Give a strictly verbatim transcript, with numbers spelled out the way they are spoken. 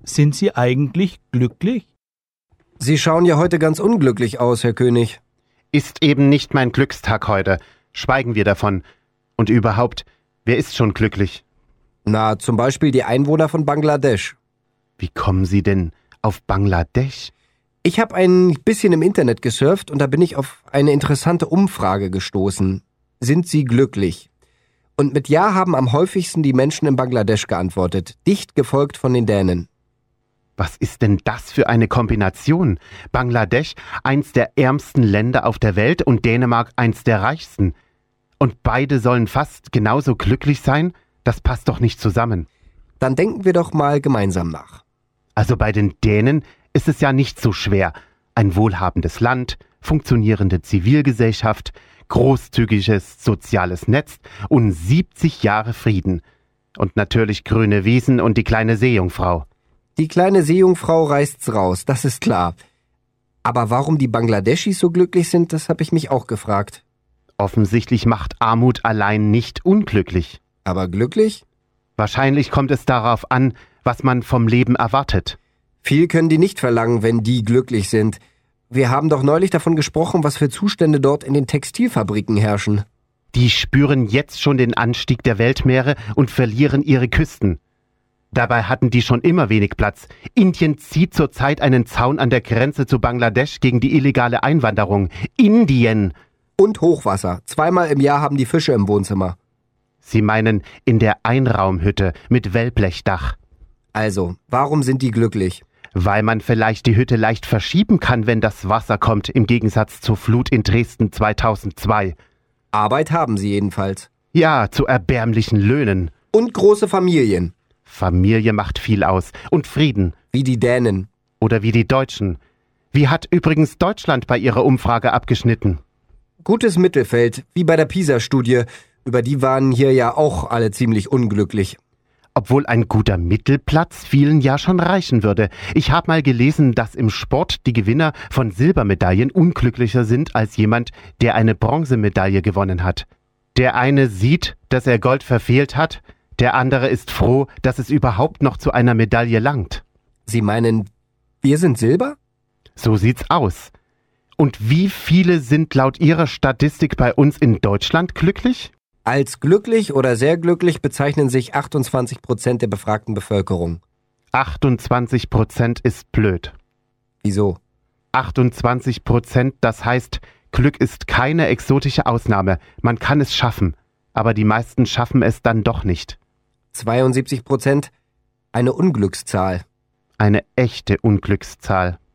Sind Sie eigentlich glücklich? Sie schauen ja heute ganz unglücklich aus, Herr König. Ist eben nicht mein Glückstag heute. Schweigen wir davon. Und überhaupt, wer ist schon glücklich? Na, zum Beispiel die Einwohner von Bangladesch. Wie kommen Sie denn auf Bangladesch? Ich habe ein bisschen im Internet gesurft und da bin ich auf eine interessante Umfrage gestoßen. Sind Sie glücklich? Und mit Ja haben am häufigsten die Menschen in Bangladesch geantwortet, dicht gefolgt von den Dänen. Was ist denn das für eine Kombination? Bangladesch, eins der ärmsten Länder auf der Welt, und Dänemark, eins der reichsten. Und beide sollen fast genauso glücklich sein? Das passt doch nicht zusammen. Dann denken wir doch mal gemeinsam nach. Also bei den Dänen ist es ja nicht so schwer. Ein wohlhabendes Land, funktionierende Zivilgesellschaft, großzügiges soziales Netz und siebzig Jahre Frieden. Und natürlich grüne Wiesen und die kleine Seejungfrau. Die kleine Seejungfrau reißt's raus, das ist klar. Aber warum die Bangladeschis so glücklich sind, das habe ich mich auch gefragt. Offensichtlich macht Armut allein nicht unglücklich. Aber glücklich? Wahrscheinlich kommt es darauf an, was man vom Leben erwartet. Viel können die nicht verlangen, wenn die glücklich sind. Wir haben doch neulich davon gesprochen, was für Zustände dort in den Textilfabriken herrschen. Die spüren jetzt schon den Anstieg der Weltmeere und verlieren ihre Küsten. Dabei hatten die schon immer wenig Platz. Indien zieht zurzeit einen Zaun an der Grenze zu Bangladesch gegen die illegale Einwanderung. Indien! Und Hochwasser. Zweimal im Jahr haben die Fische im Wohnzimmer. Sie meinen in der Einraumhütte mit Wellblechdach. Also, warum sind die glücklich? Weil man vielleicht die Hütte leicht verschieben kann, wenn das Wasser kommt, im Gegensatz zur Flut in Dresden zweitausendzwei. Arbeit haben sie jedenfalls. Ja, zu erbärmlichen Löhnen. Und große Familien. Familie macht viel aus. Und Frieden. Wie die Dänen. Oder wie die Deutschen. Wie hat übrigens Deutschland bei ihrer Umfrage abgeschnitten? Gutes Mittelfeld, wie bei der PISA-Studie. Über die waren hier ja auch alle ziemlich unglücklich. Obwohl ein guter Mittelplatz vielen ja schon reichen würde. Ich habe mal gelesen, dass im Sport die Gewinner von Silbermedaillen unglücklicher sind als jemand, der eine Bronzemedaille gewonnen hat. Der eine sieht, dass er Gold verfehlt hat, der andere ist froh, dass es überhaupt noch zu einer Medaille langt. Sie meinen, wir sind Silber? So sieht's aus. Und wie viele sind laut Ihrer Statistik bei uns in Deutschland glücklich? Als glücklich oder sehr glücklich bezeichnen sich achtundzwanzig Prozent der befragten Bevölkerung. achtundzwanzig Prozent ist blöd. Wieso? achtundzwanzig Prozent, das heißt, Glück ist keine exotische Ausnahme. Man kann es schaffen, aber die meisten schaffen es dann doch nicht. zweiundsiebzig Prozent, eine Unglückszahl. Eine echte Unglückszahl.